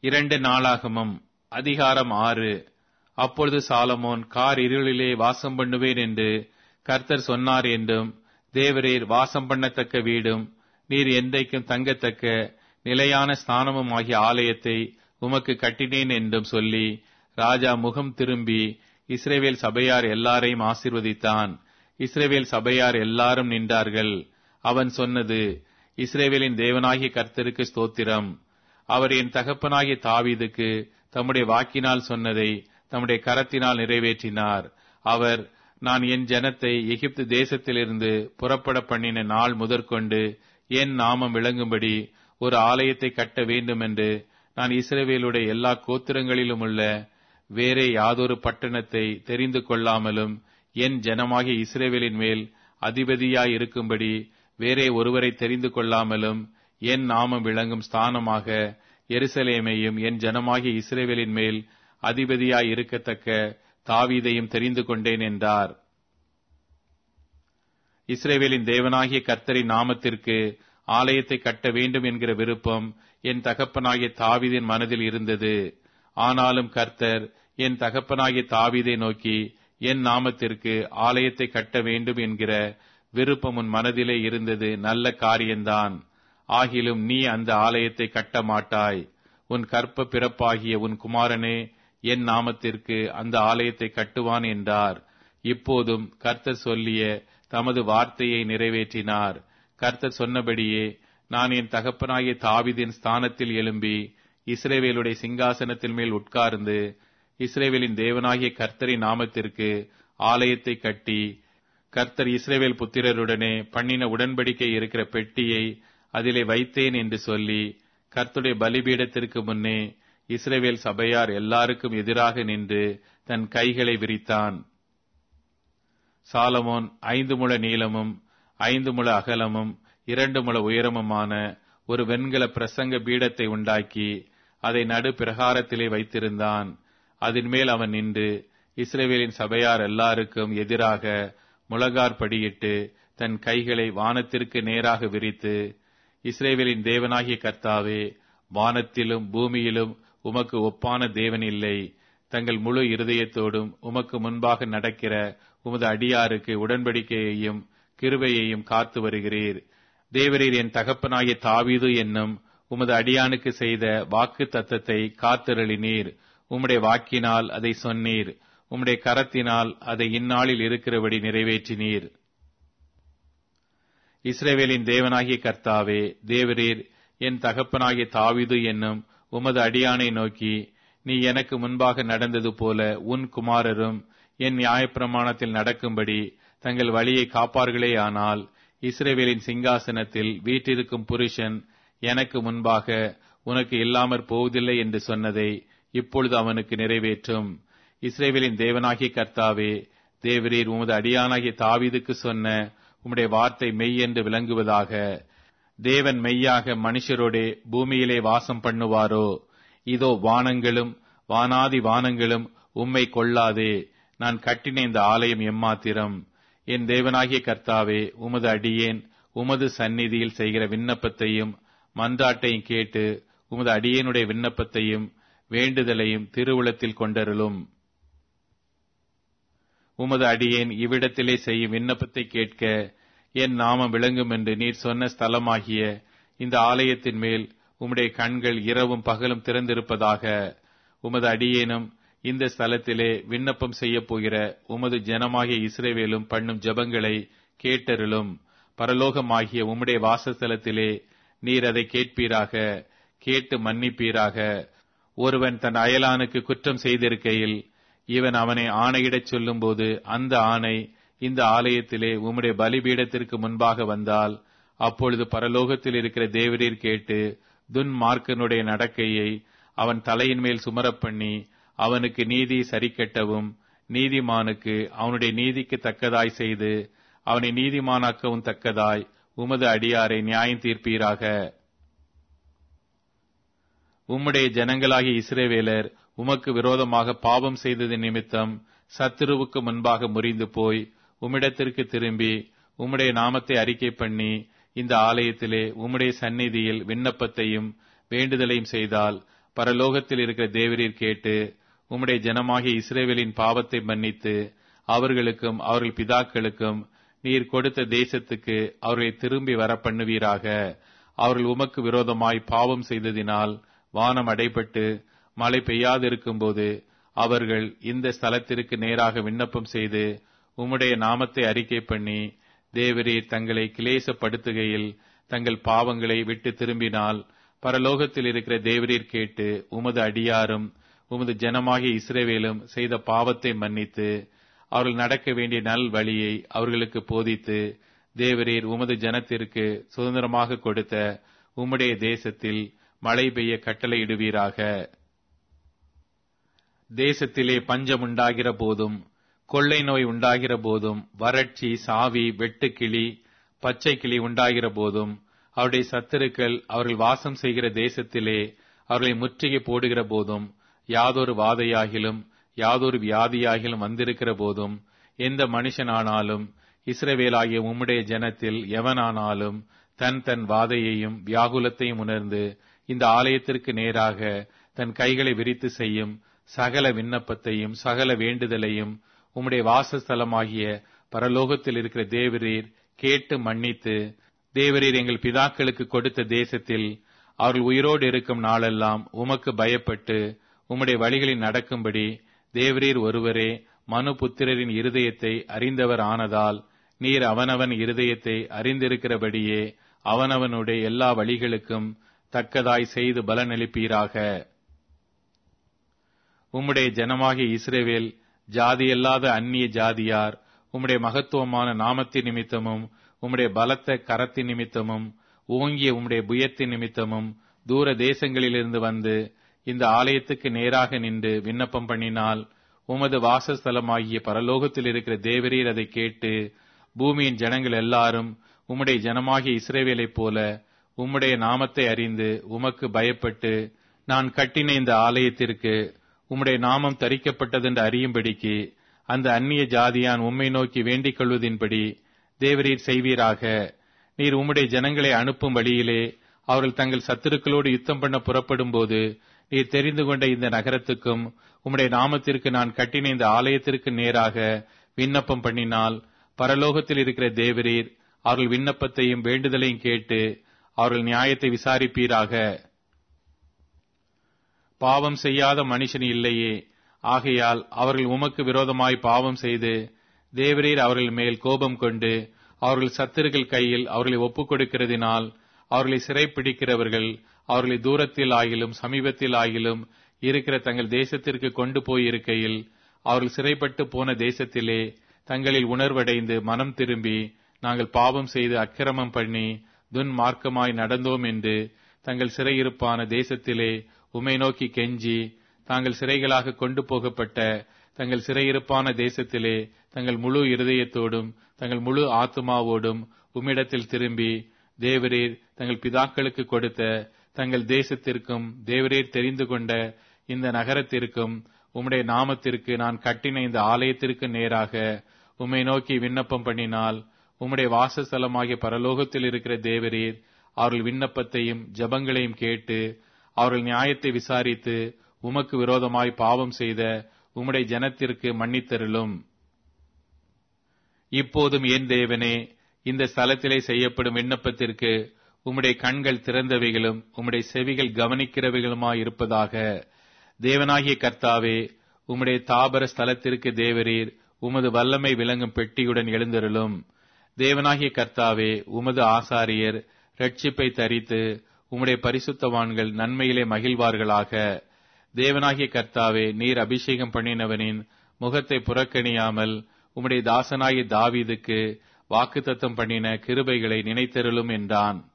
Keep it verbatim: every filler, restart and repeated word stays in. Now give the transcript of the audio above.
இரண்டு நாளாகமம் அதிகாரம் ஆறு. அப்பொழுது சாலமோன், கார் இருளிலே வாசம் பண்ணுவேன் என்று கர்த்தர் சொன்னார் என்றும், தேவரீர் வாசம் பண்ணத்தக்க வீடும் நீர் என்றைக்கும் தங்கத்தக்க நிலையான ஸ்தானமும் ஆகிய ஆலயத்தை உமக்கு கட்டினேன் என்றும் சொல்லி, ராஜா முகம் திரும்பி இஸ்ரவேல் சபையார் எல்லாரையும் ஆசீர்வதித்தான். இஸ்ரவேல் சபையார் எல்லாரும் நின்றார்கள். அவன் சொன்னது, இஸ்ரவேலின் தேவனாகிய கர்த்தருக்கு ஸ்தோத்திரம். அவர் என் தகப்பனாகிய தாவீதுக்கு தம்முடைய வாக்கினால் சொன்னதை தம்முடைய கரத்தினால் நிறைவேற்றினார். அவர், நான் என் ஜனத்தை எகிப்து தேசத்திலிருந்து புறப்பட பண்ணின நாள் முதற்கொண்டு என் நாமம் விளங்கும்படி ஒரு ஆலயத்தை கட்ட வேண்டும் என்று நான் இஸ்ரவேலுடைய எல்லா கோத்திரங்களிலும் உள்ள வேறே யாதொரு பட்டணத்தை தெரிந்து கொள்ளாமலும் என் ஜனமாகிய இஸ்ரவேலின் மேல் அதிபதியாய் இருக்கும்படி வேறே ஒருவரை தெரிந்து கொள்ளாமலும் என் நாமம் விளங்கும் ஸ்தானமாக எருசலேமையும் என் ஜனமாகிய இஸ்ரவேலின் மேல் அதிபதியாய் இருக்கத்தக்க தாவீதையும் தெரிந்து கொண்டேன் என்றார். இஸ்ரவேலின் தேவனாகிய கர்த்தரின் நாமத்திற்கு ஆலயத்தை கட்ட வேண்டும் என்கிற விருப்பம் என் தகப்பனாகிய தாவீதின் மனதில் இருந்தது. ஆனாலும் கர்த்தர் என் தகப்பனாகிய தாவீதை நோக்கி, என் நாமத்திற்கு ஆலயத்தை கட்ட வேண்டும் என்கிற விருப்பம் உன் மனதிலே இருந்தது நல்ல காரியம்தான். ஆகிலும் நீ அந்த ஆலயத்தை கட்ட மாட்டாய். உன் கற்ப பிறப்பாகிய உன் குமாரனே என் நாமத்திற்கு அந்த ஆலயத்தை கட்டுவான் என்றார். இப்போதும் கர்த்தர் சொல்லிய தமது வார்த்தையை நிறைவேற்றினார். கர்த்தர் சொன்னபடியே நான் என் தகப்பனாகிய தாவீதின் ஸ்தானத்தில் எழும்பி இஸ்ரவேலுடைய சிங்காசனத்தில் மேல் உட்கார்ந்து இஸ்ரவேலின் தேவனாகிய கர்த்தரின் நாமத்திற்கு ஆலயத்தை கட்டி, கர்த்தர் இஸ்ரவேல் புத்திரருடனே பண்ணின உடன்படிக்கை இருக்கிற பெட்டியை அதிலே வைத்தேன் என்று சொல்லி, கர்த்தருடைய பலிபீடத்திற்கு முன்னே இஸ்ரவேல் சபையார் எல்லாருக்கும் எதிராக நின்று தன் கைகளை விரித்தான். சாலமோன் ஐந்து முழ நீளமும் ஐந்து முழ அகலமும் இரண்டு முழ உயரமுமான ஒரு வெண்கல பிரசங்க பீடத்தை உண்டாக்கி அதை நடு பிரகாரத்திலே வைத்திருந்தான். அதன் மேல் அவன் நின்று இஸ்ரவேலின் சபையார் எல்லாருக்கும் எதிராக முழங்கார் படியிட்டு தன் கைகளை வானத்திற்கு நேராக விரித்து, இஸ்ரவேலின் தேவனாகிய கர்த்தாவே, வானத்திலும் பூமியிலும் உமக்கு ஒப்பான தேவன் இல்லை. தங்கள் முழு இருதயத்தோடும் உமக்கு முன்பாக நடக்கிற உமது அடியாருக்கு உடன்படிக்கையையும் கிருபையையும் காத்து வருகிறீர். தேவரீர் என் தகப்பனாகிய தாவீது என்னும் உமது அடியானுக்கு செய்த வாக்கு தத்தத்தை காத்தருளினீர். உம்முடைய வாக்கினால் அதை சொன்னீர். உம்முடைய கரத்தினால் அதை இந்நாளில் இருக்கிறபடி நிறைவேற்றினீர். இஸ்ரவேலின் தேவனாகிய கர்த்தாவே, தேவரீர் என் தகப்பனாகிய தாவீது என்னும் உமது அடியானை நோக்கி, நீ எனக்கு முன்பாக நடந்தது போல உன் குமாரரும் என் நியாயப்பிரமாணத்தில் நடக்கும்படி தங்கள் வழியை காப்பார்களேயானால், இஸ்ரவேலின் சிங்காசனத்தில் வீற்றிருக்கும் புருஷன் எனக்கு முன்பாக உனக்கு இல்லாமற் போவதில்லை என்று சொன்னதை இப்பொழுது அவனுக்கு நிறைவேற்றும். இஸ்ரவேலின் தேவனாகிய கர்த்தாவே, தேவரீர் உமது அடியானாகிய தாவீதுக்கு சொன்ன உம்முடைய வார்த்தை மெய் என்று விளங்குவதாக. தேவன் மெய்யாக மனுஷரோடே பூமியிலே வாசம் பண்ணுவாரோ? இதோ வானங்களும் வானாதி வானங்களும் உம்மை கொள்ளாதே. நான் கட்டின இந்த ஆலயம் எம்மாத்திரம்? என் தேவனாகிய கர்த்தாவே, உமது அடியேன் உமது சந்நிதியில் செய்கிற விண்ணப்பத்தையும் மன்றாட்டையும் கேட்டு உமது அடியேனுடைய விண்ணப்பத்தையும் வேண்டுதலையும் திருவுளத்தில் கொண்டருளும். உமது அடியேன் இவ்விடத்திலே செய்யும் விண்ணப்பத்தை கேட்க என் நாமம் விளங்கும் என்று நீர் சொன்ன ஸ்தலமாகிய இந்த ஆலயத்தின் மேல் உம்முடைய கண்கள் இரவும் பகலும் திறந்திருப்பதாக. உமது அடியேனும் இந்த ஸ்தலத்திலே விண்ணப்பம் செய்ய போகிற உமது ஜனமாகிய இஸ்ரவேலும் பண்ணும் ஜெபங்களை கேட்டருளும். பரலோகமாகிய உம்முடைய வாசஸ்தலத்திலே நீர் அதை கேட்பீராக. கேட்டு மன்னிப்பீராக. ஒருவன் தன் அயலானுக்கு குற்றம் செய்திருக்கையில் இவன் அவனை ஆணையிடச் சொல்லும் போது அந்த ஆணை இந்த ஆலயத்திலே உம்முடைய பலிபீடத்திற்கு முன்பாக வந்தால், அப்பொழுது பரலோகத்தில் இருக்கிற தேவரீர் கேட்டு துன்மார்க்கனுடைய நடக்கையை அவன் தலையின் மேல் சுமரப் பண்ணி அவனுக்கு நீதி சரிக்கட்டவும், நீதிமானுக்கு அவனுடைய நீதிக்கு தக்கதாய் செய்து அவனை நீதிமானாக்கவும் தக்கதாய் உமது அடியாரை நியாயம் தீர்ப்பீராக. உம்முடைய ஜனங்களாகிய இஸ்ரவேலர் உமக்கு விரோதமாக பாவம் செய்தது நிமித்தம் சத்துருவுக்கு முன்பாக முறிந்து போய் உம்மிடத்திற்கு திரும்பி உம்முடைய நாமத்தை அறிக்கை பண்ணி இந்த ஆலயத்திலே உம்முடைய சந்நிதியில் விண்ணப்பத்தையும் வேண்டுதலையும் செய்தால், பரலோகத்தில் இருக்கிற தேவரீர் கேட்டு உம்முடைய ஜனமாகிய இஸ்ரவேலின் பாவத்தை மன்னித்து அவர்களுக்கும் அவர்கள் பிதாக்களுக்கும் நீர் கொடுத்த தேசத்துக்கு அவர்களை திரும்பி வர பண்ணுவீராக. அவர்கள் உமக்கு விரோதமாய் பாவம் செய்ததினால் வானம் அடைபட்டு மழை பெய்யாதிருக்கும் போது அவர்கள் இந்த ஸ்தலத்திற்கு நேராக விண்ணப்பம் செய்து உம்முடைய நாமத்தை அறிக்கை பண்ணி தேவரீர் தங்களை கிளேசப்படுத்துகையில் தங்கள் பாவங்களை விட்டு திரும்பினால் பரலோகத்தில் இருக்கிற தேவரீர் கேட்டு உமது அடியாரும் உமது ஜனமாகிய இஸ்ரவேலும் செய்த பாவத்தை மன்னித்து அவர்கள் நடக்க வேண்டிய நல் வழியை அவர்களுக்கு போதித்து தேவரீர் உமது ஜனத்திற்கு சுதந்திரமாக கொடுத்த உம்முடைய தேசத்தில் மழை பெய்ய கட்டளையிடுவீராக. தேசத்திலே பஞ்சம் உண்டாகிற போதும் கொள்ளை நோய் உண்டாகிற போதும் வறட்சி சாவி வெட்டுக்கிளி பச்சை கிளி உண்டாகிற போதும் அவருடைய சத்துருக்கள் அவர்கள் வாசம் செய்கிற தேசத்திலே அவர்களை முற்றுகை போடுகிற போதும் யாதொரு வாதையாகிலும் யாதொரு வியாதியாகிலும் வந்திருக்கிற போதும் எந்த மனுஷனானாலும் இஸ்ரவேலாகிய உம்முடைய ஜனத்தில் எவனானாலும் தன் தன் வாதையையும் வியாகுலத்தையும் உணர்ந்து இந்த ஆலயத்திற்கு நேராக தன் கைகளை விரித்து செய்யும் சகல விண்ணப்பத்தையும் சகல வேண்டுதலையும் உம்முடைய வாசஸ்தலமாகிய பரலோகத்தில் இருக்கிற தேவரீர் கேட்டு மன்னித்து தேவரீர் எங்கள் பிதாக்களுக்கு கொடுத்த தேசத்தில் அவர்கள் உயிரோடு இருக்கும் நாளெல்லாம் உமக்கு பயப்பட்டு உம்முடைய வழிகளில் நடக்கும்படி தேவரீர் ஒருவரே மனு புத்திரரின் இருதயத்தை அறிந்தவர் ஆனதால் நீர் அவனவன் இருதயத்தை அறிந்திருக்கிறபடியே அவனவனுடைய எல்லா வழிகளுக்கும் தக்கதாய் செய்து பலனளிப்பீராக. உம்முடைய ஜனமாகிய இஸ்ரவேல் ஜாதியல்லாத அந்நிய ஜாதியார் உம்முடைய மகத்துவமான நாமத்தின் நிமித்தமும் உம்முடைய பலத்த கரத்தின் நிமித்தமும் ஓங்கிய உம்முடைய புயத்தின் நிமித்தமும் தூர தேசங்களிலிருந்து வந்து இந்த ஆலயத்துக்கு நேராக நின்று விண்ணப்பம் பண்ணினால் உமது வாசஸ்தலமாகிய பரலோகத்தில் இருக்கிற தேவரீர் அதை கேட்டு பூமியின் ஜனங்கள் எல்லாரும் உம்முடைய ஜனமாகிய இஸ்ரவேலைப் போல உம்முடைய நாமத்தை அறிந்து உமக்கு பயப்பட்டு நான் கட்டின இந்த ஆலயத்திற்கு உம்முடைய நாமம் தரிக்கப்பட்டதென்று அறியும்படிக்கு அந்த அந்நிய ஜாதியான் உம்மை நோக்கி வேண்டிக் கொள்வதின்படி தேவரீர் செய்வீராக. நீர் உம்முடைய ஜனங்களை அனுப்பும் வழியிலே அவர்கள் தங்கள் சத்துருக்களோடு யுத்தம் பண்ண புறப்படும் போது நீர் தெரிந்து கொண்ட இந்த நகரத்துக்கும் உம்முடைய நாமத்திற்கு நான் கட்டின இந்த ஆலயத்திற்கு நேராக விண்ணப்பம் பண்ணினால் பரலோகத்தில் இருக்கிற தேவரீர் அவர்கள் விண்ணப்பத்தையும் வேண்டுதலையும் கேட்டு அவர்கள் நியாயத்தை விசாரிப்பீராக. பாவம் செய்யாத மனுஷன் இல்லையே, ஆகையால் அவர்கள் உமக்கு விரோதமாய் பாவம் செய்து தேவரீர் அவர்கள் மேல் கோபம் கொண்டு அவர்கள் சத்துருக்கள் கையில் அவர்களை ஒப்புக் கொடுக்கிறதினால் அவர்களை சிறைப்பிடிக்கிறவர்கள் அவர்களை தூரத்தில் ஆகிலும் சமீபத்தில் ஆகிலும் இருக்கிற தங்கள் தேசத்திற்கு கொண்டு போயிருக்கையில் அவர்கள் சிறைப்பட்டு போன தேசத்திலே தங்களில் உணர்வடைந்து மனம் திரும்பி நாங்கள் பாவம் செய்து அக்கிரமம் பண்ணி துன்மார்க்கமாய் நடந்தோம் என்று தங்கள் சிறையிருப்பான தேசத்திலே உம்மை நோக்கி கெஞ்சி தாங்கள் சிறைகளாக கொண்டு போகப்பட்ட தங்கள் சிறையிருப்பான தேசத்திலே தங்கள் முழு இருதயத்தோடும் தங்கள் முழு ஆத்துமாவோடும் உம்மிடத்தில் திரும்பி தேவரீர் தங்கள் பிதாக்களுக்கு கொடுத்த தங்கள் தேசத்திற்கும் தேவரீர் தெரிந்து கொண்ட இந்த நகரத்திற்கும் உம்முடைய நாமத்திற்கு நான் கட்டின இந்த ஆலயத்திற்கு நேராக உம்மை நோக்கி விண்ணப்பம் பண்ணினால் உம்முடைய வாசஸ்தலமாகிய பரலோகத்தில் இருக்கிற தேவரீர் அவர்கள் விண்ணப்பத்தையும் ஜபங்களையும் கேட்டு அவர்கள் நியாயத்தை விசாரித்து உமக்கு விரோதமாய் பாவம் செய்த உம்முடைய ஜனத்திற்கு மன்னித்தருளும். இப்போதும் என் தேவனே, இந்த ஸ்தலத்திலே செய்யப்படும் விண்ணப்பத்திற்கு உம்முடைய கண்கள் திறந்தவைகளும் உம்முடைய செவிகள் கவனிக்கிறவைகளுமாய் இருப்பதாக. தேவனாகிய கர்த்தாவே, உம்முடைய தாபர ஸ்தலத்திற்கு தேவரீர் உமது வல்லமை விளங்கும் பெட்டியுடன் எழுந்தருளும். தேவனாகிய கர்த்தாவே, உமது ஆசாரியர் இரட்சிப்பை தரித்து உம்முடைய பரிசுத்தவான்கள் நன்மையிலே மகிழ்வார்களாக. தேவனாகிய கர்த்தாவே, நீர் அபிஷேகம் பண்ணினவனின் முகத்தை புறக்கணியாமல் உம்முடைய தாசனாகிய தாவீதுக்கு வாக்குத்தத்தம் பண்ணின கிருபைகளை நினைத்தருளும் என்றான்.